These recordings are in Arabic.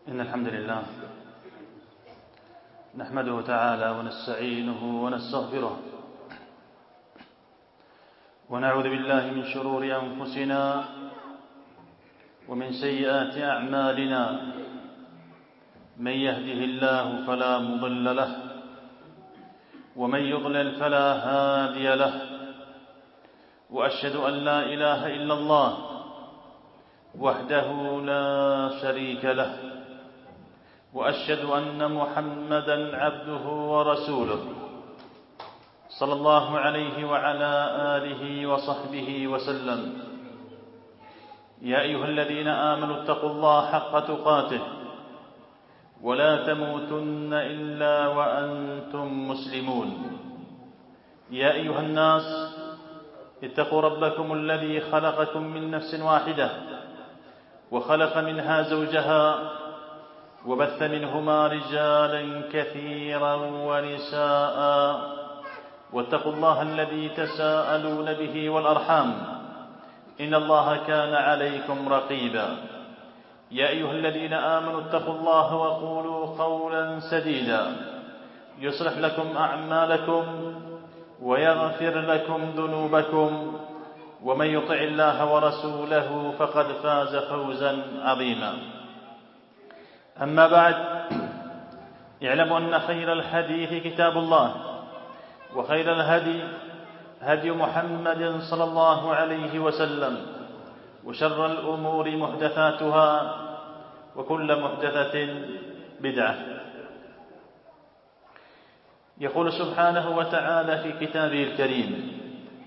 إن الحمد لله نحمده تعالى ونستعينه ونستغفره ونعوذ بالله من شرور أنفسنا ومن سيئات أعمالنا. من يهده الله فلا مضل له ومن يضلل فلا هادي له، وأشهد أن لا إله إلا الله وحده لا شريك له، وأشهد أن محمدًا عبده ورسوله صلى الله عليه وعلى آله وصحبه وسلم. يا أيها الذين آمنوا اتقوا الله حق تقاته ولا تموتن إلا وأنتم مسلمون. يا أيها الناس اتقوا ربكم الذي خلقكم من نفس واحدة وخلق منها زوجها وبث منهما رجالا كثيرا ونساء، واتقوا الله الذي تساءلون به والأرحام إن الله كان عليكم رقيبا. يا أيها الذين آمنوا اتقوا الله وقولوا قولا سديدا يصلح لكم أعمالكم ويغفر لكم ذنوبكم، ومن يطع الله ورسوله فقد فاز فوزا عظيما. أما بعد، اعلموا أن خير الحديث كتاب الله، وخير الهدي هدي محمد صلى الله عليه وسلم، وشر الأمور محدثاتها، وكل محدثة بدعة. يقول سبحانه وتعالى في كتابه الكريم: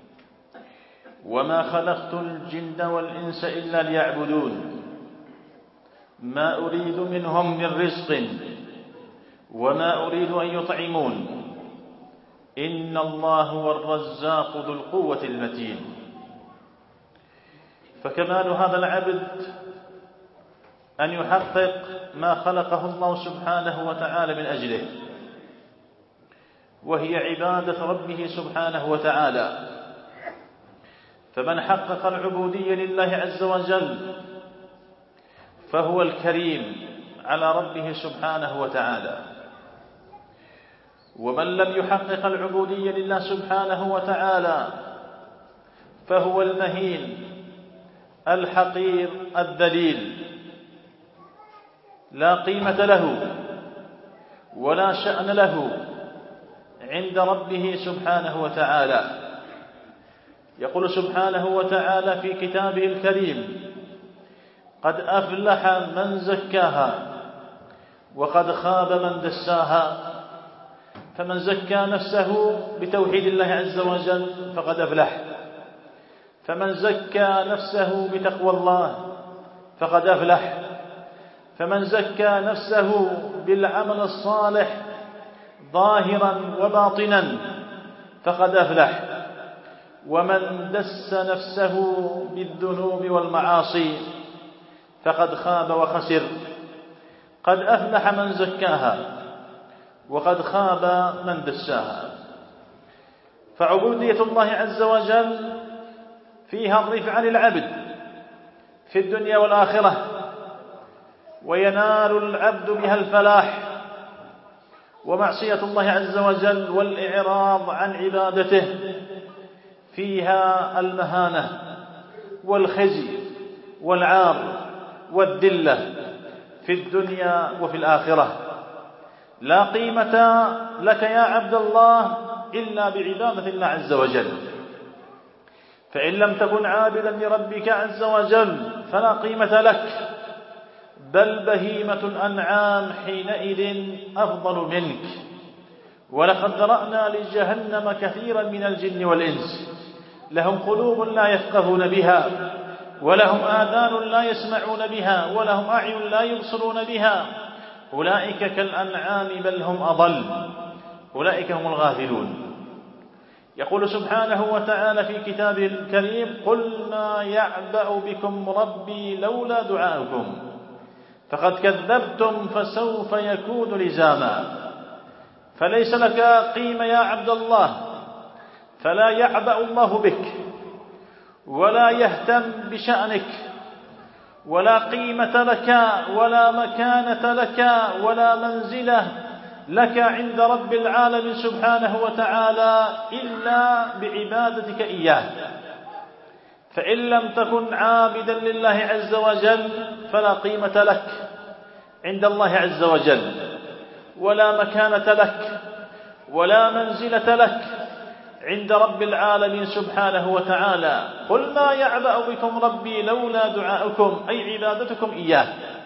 وما خلقت الجن والإنس إلا ليعبدون ما أريد منهم من رزق وما أريد أن يطعمون إن الله هو الرزاق ذو القوة المتين. فكمال هذا العبد أن يحقق ما خلقه الله سبحانه وتعالى من أجله، وهي عبادة ربه سبحانه وتعالى. فمن حقق العبودية لله عز وجل فهو الكريم على ربه سبحانه وتعالى، ومن لم يحقق العبودية لله سبحانه وتعالى فهو المهين الحقير الذليل، لا قيمة له ولا شأن له عند ربه سبحانه وتعالى. يقول سبحانه وتعالى في كتابه الكريم: قد أفلح من زكاها وقد خاب من دساها. فمن زكى نفسه بتوحيد الله عز وجل فقد أفلح، فمن زكى نفسه بتقوى الله فقد أفلح، فمن زكى نفسه بالعمل الصالح ظاهرا وباطنا فقد أفلح، ومن دس نفسه بالذنوب والمعاصي فقد خاب وخسر. قد أفلح من زكاها وقد خاب من دساها. فعبودية الله عز وجل فيها الرفعة للعبد في الدنيا والآخرة، وينال العبد بها الفلاح. ومعصية الله عز وجل والإعراض عن عبادته فيها المهانة والخزي والعار والذلة في الدنيا وفي الآخرة. لا قيمة لك يا عبد الله إلا بعبادة الله عز وجل. فإن لم تكن عابدا لربك عز وجل فلا قيمة لك، بل بهيمة الأنعام حينئذ أفضل منك. ولقد ذرأنا لجهنم كثيرا من الجن والإنس لهم قلوب لا يفقهون بها، ولهم آذان لا يسمعون بها، ولهم أعين لا يبصرون بها، أولئك كالأنعام بل هم أضل، أولئك هم الغافلون. يقول سبحانه وتعالى في كتابه الكريم: قل ما يعبأ بكم ربي لولا دعاؤكم فقد كذبتم فسوف يكون لزاما. فليس لك قيمة يا عبد الله، فلا يعبأ الله بك ولا يهتم بشأنك ولا قيمة لك ولا مكانة لك ولا منزلة لك عند رب العالمين سبحانه وتعالى إلا بعبادتك إياه. فإن لم تكن عابدا لله عز وجل فلا قيمة لك عند الله عز وجل، ولا مكانة لك ولا منزلة لك عند رب العالمين سبحانه وتعالى. قل ما يعبأ بكم ربي لولا دعاؤكم، أي عبادتكم إياه.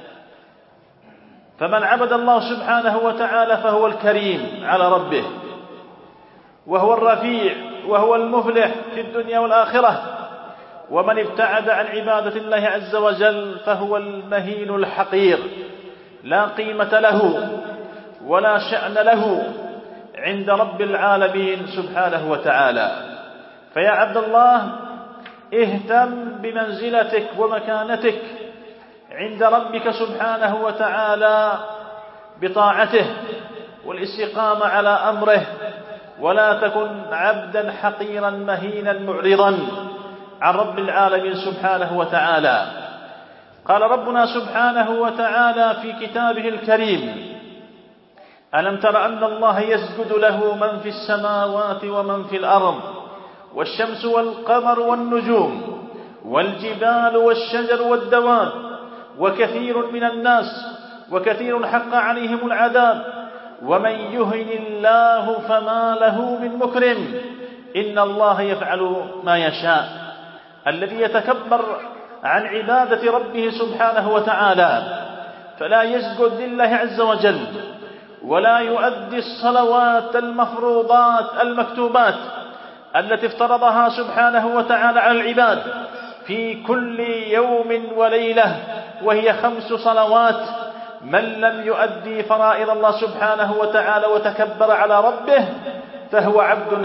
فمن عبد الله سبحانه وتعالى فهو الكريم على ربه، وهو الرفيع، وهو المفلح في الدنيا والآخرة. ومن ابتعد عن عبادة الله عز وجل فهو المهين الحقير، لا قيمة له ولا شأن له عند رب العالمين سبحانه وتعالى. فيا عبد الله، اهتم بمنزلتك ومكانتك عند ربك سبحانه وتعالى بطاعته والاستقامة على أمره، ولا تكن عبدا حقيرا مهينا معرضا عن رب العالمين سبحانه وتعالى. قال ربنا سبحانه وتعالى في كتابه الكريم: ألم تر أن الله يسجد له من في السماوات ومن في الأرض والشمس والقمر والنجوم والجبال والشجر والدواب وكثير من الناس وكثير حق عليهم العذاب ومن يهن الله فما له من مكرم إن الله يفعل ما يشاء. الذي يتكبر عن عبادة ربه سبحانه وتعالى فلا يسجد لله عز وجل ولا يؤدي الصلوات المفروضات المكتوبات التي افترضها سبحانه وتعالى على العباد في كل يوم وليلة، وهي 5 صلوات. من لم يؤدي فرائض الله سبحانه وتعالى وتكبر على ربه فهو عبد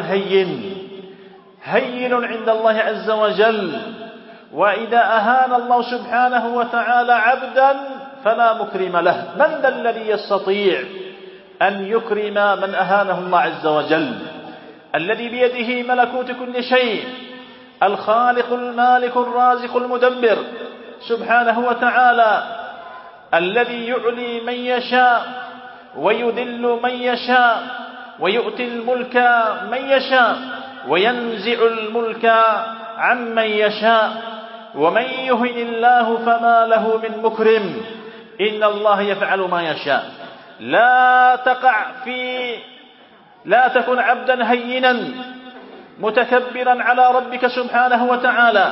هين عند الله عز وجل. وإذا أهان الله سبحانه وتعالى عبدا فلا مكرم له. من ذا الذي يستطيع أن يكرم من أهانه الله عز وجل؟ الذي بيده ملكوت كل شيء، الخالق المالك الرازق المدبر سبحانه وتعالى، الذي يعلي من يشاء ويذل من يشاء ويؤتي الملك من يشاء وينزع الملك عمن يشاء. ومن يهن الله فما له من مكرم إن الله يفعل ما يشاء. لا تكن عبدا هينا متكبرا على ربك سبحانه وتعالى،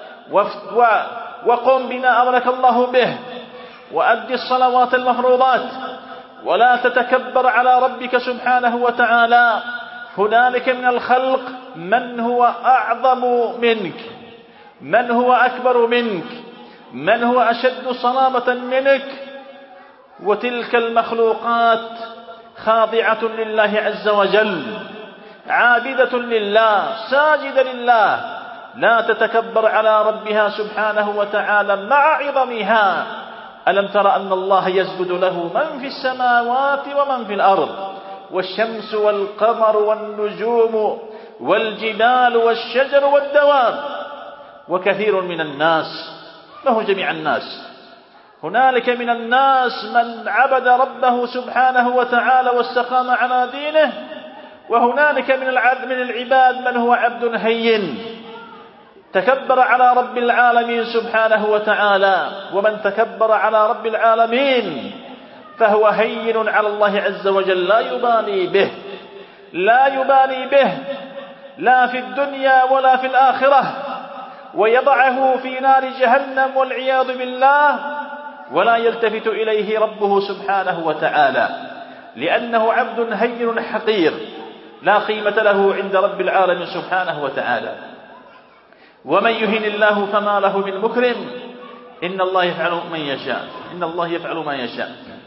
وقم بما أمرك الله به، وأدي الصلوات المفروضات، ولا تتكبر على ربك سبحانه وتعالى. هنالك من الخلق من هو أعظم منك، من هو أكبر منك، من هو أشد صلابة منك، وتلك المخلوقات خاضعة لله عز وجل، عابدة لله، ساجدة لله، لا تتكبر على ربها سبحانه وتعالى مع عظمها. ألم تر أن الله يسجد له من في السماوات ومن في الأرض والشمس والقمر والنجوم والجبال والشجر والدواب وكثير من الناس. ما هو جميع الناس، هنالك من الناس من عبد ربه سبحانه وتعالى واستقام على دينه، وهنالك من العباد من هو عبد هين تكبر على رب العالمين سبحانه وتعالى. ومن تكبر على رب العالمين فهو هين على الله عز وجل، لا يبالي به لا في الدنيا ولا في الآخرة، ويضعه في نار جهنم والعياذ بالله، ولا يلتفت إليه ربه سبحانه وتعالى، لأنه عبد هين حقير لا قيمة له عند رب العالمين سبحانه وتعالى. ومن يهن الله فما له من مكرم إن الله يفعل ما يشاء.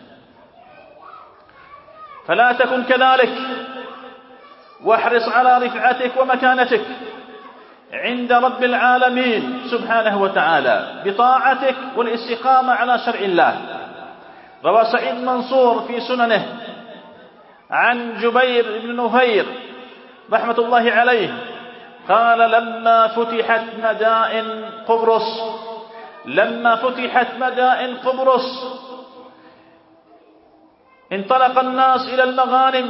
فلا تكن كذلك، واحرص على رفعتك ومكانتك عند رب العالمين سبحانه وتعالى بطاعتك والاستقامة على شرع الله. روى سعيد منصور في سننه عن جبير بن نفير رحمة الله عليه قال: لما فتحت مدائن قبرص لما فتحت مدائن قبرص انطلق الناس إلى المغانم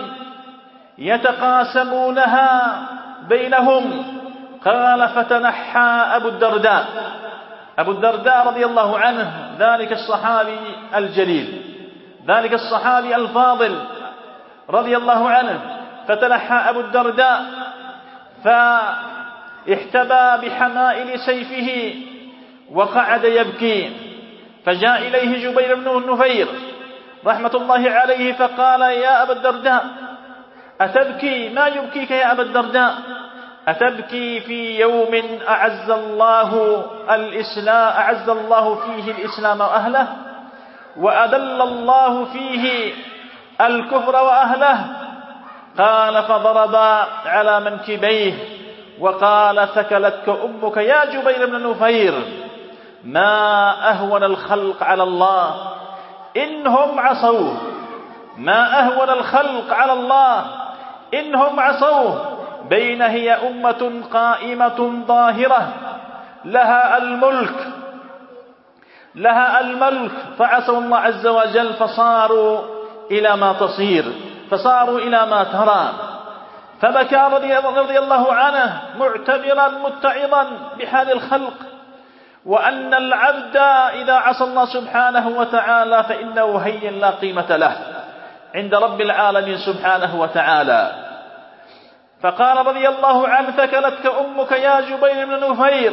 يتقاسمونها بينهم. قال فتنحى أبو الدرداء رضي الله عنه، ذلك الصحابي الجليل، ذلك الصحابي الفاضل رضي الله عنه، فتنحى أبو الدرداء فاحتبى بحمائل سيفه وقعد يبكي. فجاء إليه جبير بن النفير رحمة الله عليه فقال: يا أبا الدرداء أتبكي؟ ما يبكيك يا أبا الدرداء؟ أتبكي في يوم أعز الله فيه الإسلام وأهله، وأذل الله فيه الكفر وأهله؟ قال: فضرب على منكبيه وقال: ثكلتك أمك يا جبير بن النفير، ما أهون الخلق على الله إنهم عصوه، ما أهون الخلق على الله إنهم عصوه. بين هي أمة قائمة ظاهرة لها الملك فعصوا الله عز وجل فصاروا إلى ما تصير، فصاروا إلى ما ترى. فبكى رضي الله عنه معتبرا متعظا بحال الخلق، وأن العبد إذا عصى الله سبحانه وتعالى فإنه هين لا قيمة له عند رب العالمين سبحانه وتعالى. فقال رضي الله عنه: ثكلتك أمك يا جبير بن نفير،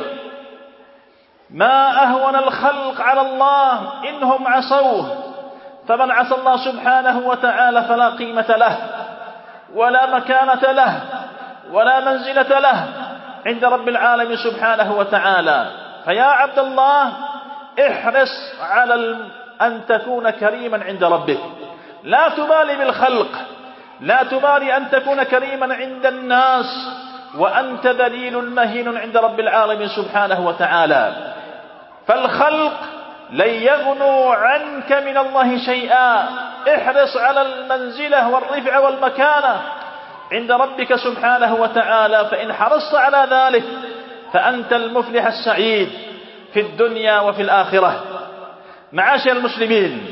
ما أهون الخلق على الله إنهم عصوه. فمن عصى الله سبحانه وتعالى فلا قيمة له ولا مكانة له ولا منزلة له عند رب العالمين سبحانه وتعالى. فيا عبد الله احرص على أن تكون كريما عند ربك، لا تبالي بالخلق، لا تبالي أن تكون كريما عند الناس وأنت ذليل مهين عند رب العالمين سبحانه وتعالى. فالخلق لن يغنوا عنك من الله شيئا. احرص على المنزلة والرفعة والمكانة عند ربك سبحانه وتعالى، فإن حرصت على ذلك فأنت المفلح السعيد في الدنيا وفي الآخرة. معاشر المسلمين،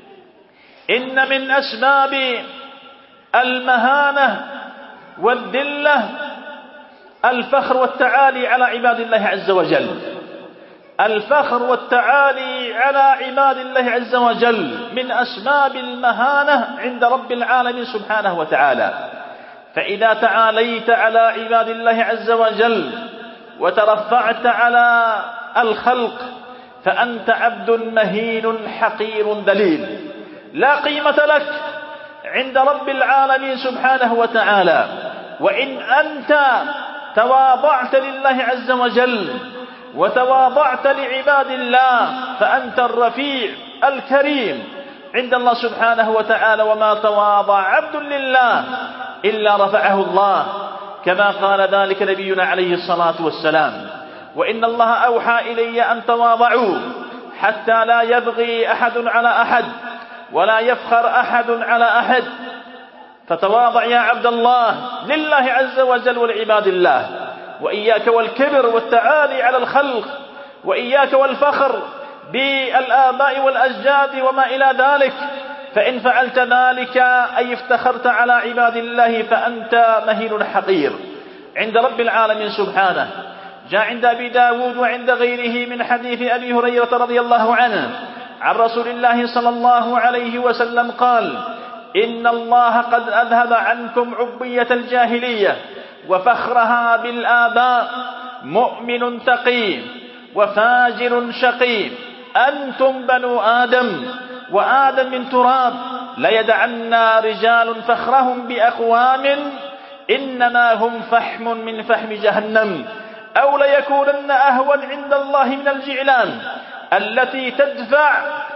إن من أسباب المهانة والذلة الفخر والتعالي على عباد الله عز وجل. الفخر والتعالي على عباد الله عز وجل من أسباب المهانة عند رب العالمين سبحانه وتعالى. فإذا تعاليت على عباد الله عز وجل وترفعت على الخلق فأنت عبد مهين حقير ذليل لا قيمة لك عند رب العالمين سبحانه وتعالى. وإن أنت تواضعت لله عز وجل وتواضعت لعباد الله فأنت الرفيع الكريم عند الله سبحانه وتعالى. وما تواضع عبد لله إلا رفعه الله، كما قال ذلك نبينا عليه الصلاة والسلام: وإن الله أوحى إلي أن تواضعوا حتى لا يبغي أحد على أحد ولا يفخر أحد على أحد. فتواضع يا عبد الله لله عز وجل ولعباد الله، وإياك والكبر والتعالي على الخلق، وإياك والفخر بالآباء والأجداد وما إلى ذلك. فإن فعلت ذلك أي افتخرت على عباد الله فأنت مهين حقير عند رب العالمين سبحانه. جاء عند أبي داود وعند غيره من حديث أبي هريرة رضي الله عنه عن رسول الله صلى الله عليه وسلم قال: إن الله قد أذهب عنكم عبية الجاهلية وفخرها بالآباء، مؤمن تقي وفاجر شقي، أنتم بنو آدم وآدم من تراب، ليدعن رجال فخرهم بأقوام إنما هم فحم من فحم جهنم، أو ليكونن أهون عند الله من الجعلان التي تدفع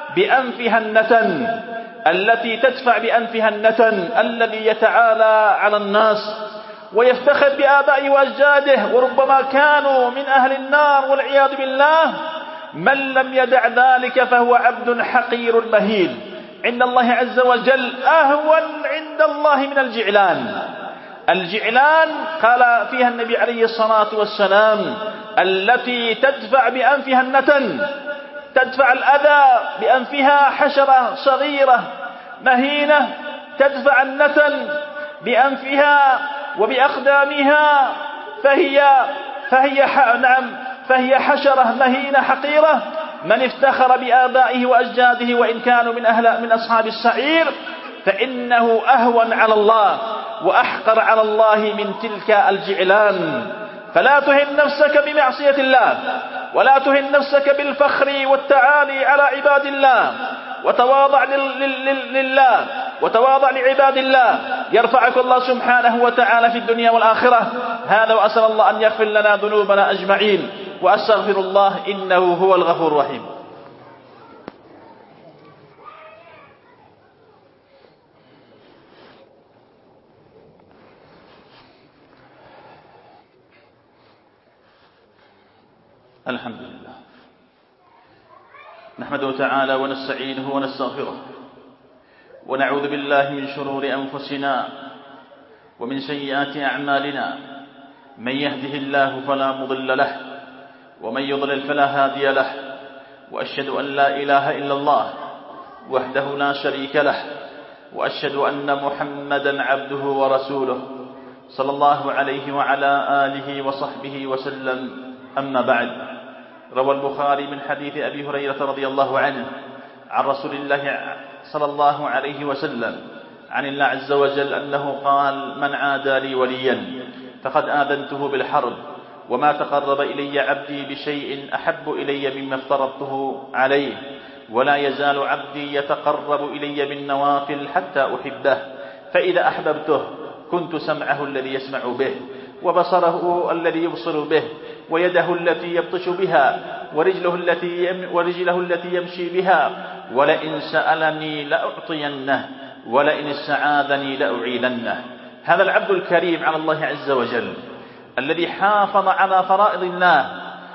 بأنفها النتن الذي يتعالى على الناس ويفتخر بآبائه وأجداده، وربما كانوا من أهل النار والعياذ بالله. من لم يدع ذلك فهو عبد حقير مهين عند الله عز وجل، أهون عند الله من الجعلان. الجعلان قال فيها النبي عليه الصلاة والسلام: التي تدفع بأنفها النتن، تدفع الأذى بأنفها حشرة صغيرة مهينة، تدفع النتن بأنفها وبأقدامها، فهي حشرة مهينة حقيرة. من افتخر بآبائه وأجداده وإن كانوا من أصحاب السعير فإنه أهون على الله وأحقر على الله من تلك الجعلان. فلا تهن نفسك بمعصية الله، ولا تهن نفسك بالفخر والتعالي على عباد الله، وتواضع لله وتواضع لعباد الله، يرفعك الله سبحانه وتعالى في الدنيا والآخرة. هذا وأسأل الله أن يغفر لنا ذنوبنا أجمعين، وأستغفر الله إنه هو الغفور الرحيم. الحمد لله، نحمده تعالى ونستعينه ونستغفره، ونعوذ بالله من شرور أنفسنا ومن سيئات أعمالنا. من يهده الله فلا مضل له، ومن يضلل فلا هادي له، وأشهد أن لا إله إلا الله وحده لا شريك له، وأشهد أن محمدا عبده ورسوله صلى الله عليه وعلى آله وصحبه وسلم. أما بعد، روى البخاري من حديث أبي هريرة رضي الله عنه عن رسول الله صلى الله عليه وسلم عن الله عز وجل أنه قال: من عادى لي وليا فقد آذنته بالحرب، وما تقرب إلي عبدي بشيء أحب إلي مما افترضته عليه، ولا يزال عبدي يتقرب إلي بالنوافل حتى أحبه، فإذا أحببته كنت سمعه الذي يسمع به، وبصره الذي يبصر به، ويده التي يبطش بها، ورجله التي يمشي بها، ولئن سألني لأعطينه، ولئن استعاذني لأعيذنه. هذا العبد الكريم على الله عز وجل الذي حافظ على فرائض الله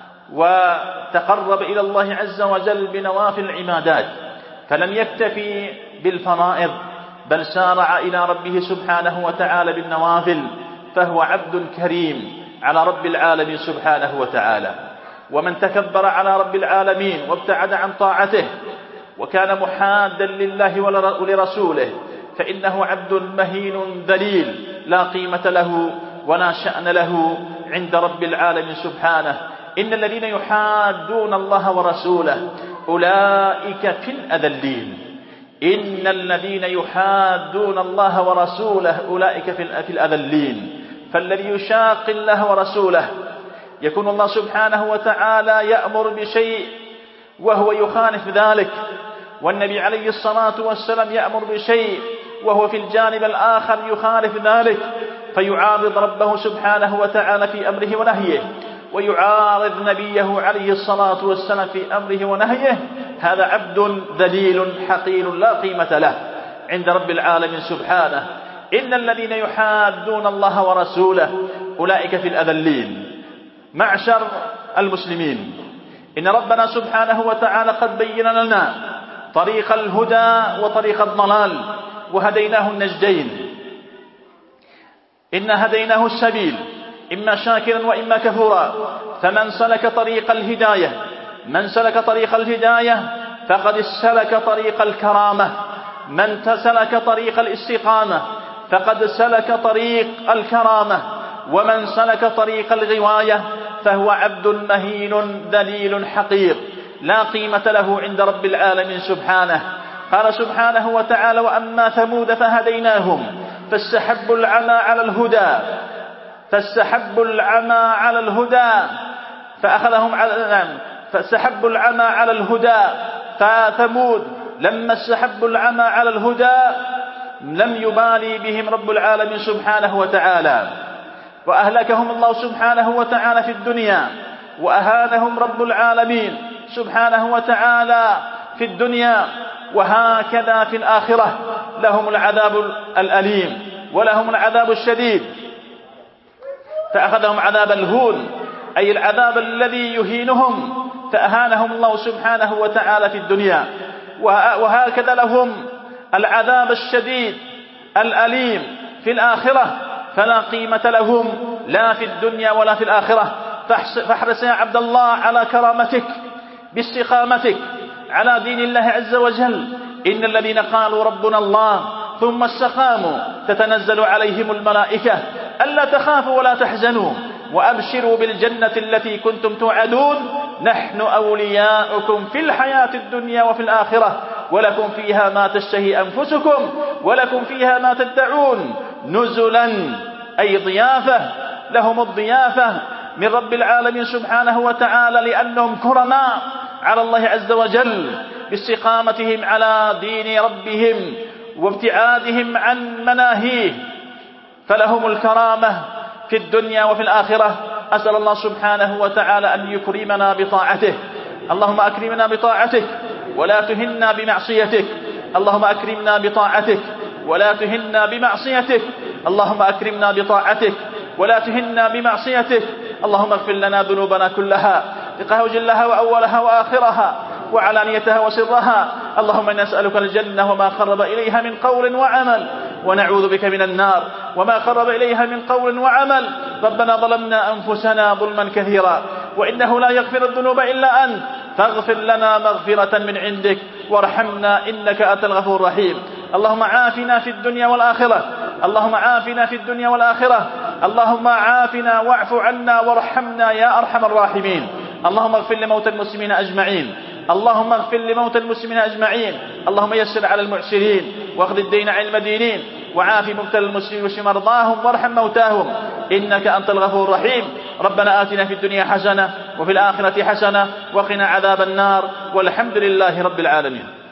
وتقرب إلى الله عز وجل بنوافل العبادات، فلم يكتفي بالفرائض بل سارع إلى ربه سبحانه وتعالى بالنوافل، فهو عبد كريم على رب العالمين سبحانه وتعالى. ومن تكبر على رب العالمين وابتعد عن طاعته وكان محادا لله ولرسوله فإنه عبد مهين ذليل لا قيمة له ولا شأن له عند رب العالمين سبحانه. إن الذين يحادون الله ورسوله أولئك في الأذلين. إن الذين يحادون الله ورسوله أولئك في الأذلين. فالذي يشاق الله ورسوله يكون الله سبحانه وتعالى يأمر بشيء وهو يخالف ذلك، والنبي عليه الصلاة والسلام يأمر بشيء وهو في الجانب الآخر يخالف ذلك، فيعارض ربه سبحانه وتعالى في أمره ونهيه، ويعارض نبيه عليه الصلاة والسلام في أمره ونهيه. هذا عبد ذليل حقير لا قيمة له عند رب العالمين سبحانه. إن الذين يحادون الله ورسوله أولئك في الأذلين. معشر المسلمين، إن ربنا سبحانه وتعالى قد بين لنا طريق الهدى وطريق الضلال، وهديناه النجدين. إن هديناه السبيل إما شاكرا وإما كفورا، فمن سلك طريق الهداية فقد سلك طريق الكرامة، من سلك طريق الاستقامة فقد سلك طريق الكرامة، ومن سلك طريق الغواية فهو عبد مهين ذليل حقير لا قيمة له عند رب العالمين سبحانه. قال سبحانه وتعالى: وأما ثمود فهديناهم فاستحبوا العمى على الهدى فاستحبوا العمى على الهدى. فثمود لما استحبوا العمى على الهدى لم يبالي بهم رب العالمين سبحانه وتعالى، وأهلكهم الله سبحانه وتعالى في الدنيا، وأهانهم رب العالمين سبحانه وتعالى في الدنيا. وهكذا في الآخرة لهم العذاب الأليم ولهم العذاب الشديد. فأخذهم عذاب الهون، أي العذاب الذي يهينهم، فأهانهم الله سبحانه وتعالى في الدنيا. وهكذا لهم العذاب الشديد الأليم في الآخرة، فلا قيمة لهم لا في الدنيا ولا في الآخرة. فاحرص يا عبد الله على كرامتك، باستقامتك على دين الله عز وجل. إن الذين قالوا ربنا الله ثم استقاموا تتنزل عليهم الملائكة ألا تخافوا ولا تحزنوا وأبشروا بالجنة التي كنتم توعدون نحن أولياؤكم في الحياة الدنيا وفي الآخرة ولكم فيها ما تشتهي أنفسكم ولكم فيها ما تدعون نزلا أي ضيافة، لهم الضيافة من رب العالمين سبحانه وتعالى لأنهم كرماء على الله عز وجل باستقامتهم على دين ربهم وابتعادهم عن مناهيه، فلهم الكرامة في الدنيا وفي الآخرة. أسأل الله سبحانه وتعالى أن يكرمنا بطاعته. اللهم أكرمنا بطاعتك ولا تهنا بمعصيتك. اللهم أكرمنا بطاعتك ولا تهنا بمعصيتك. اللهم أكرمنا بطاعتك ولا تهنا بمعصيتك. اللهم اغفر لنا ذنوبنا كلها دقها وجلها وأولها وآخرها وعلانيتها وسرها. اللهم إنا نسألك الجنة وما قرب إليها من قول وعمل ونعوذ بك من النار وما قرب إليها من قول وعمل. ربنا ظلمنا أنفسنا ظلما كثيرا وإنه لا يغفر الذنوب إلا أنت فاغفر لنا مغفرة من عندك وارحمنا إنك أنت الغفور الرحيم. اللهم عافنا في الدنيا والآخرة. اللهم عافنا في الدنيا والآخرة. اللهم عافنا واعف عنا وارحمنا يا أرحم الراحمين. اللهم اغفر لموتى المسلمين أجمعين. اللهم اغفر لموتى المسلمين أجمعين. اللهم يسر على المعسرين واخذ الدين عن المدينين وعاف مبتلى المسلمين واشف مرضاهم وارحم موتاهم إنك أنت الغفور الرحيم. ربنا آتنا في الدنيا حسنة وفي الآخرة حسنة وقنا عذاب النار والحمد لله رب العالمين.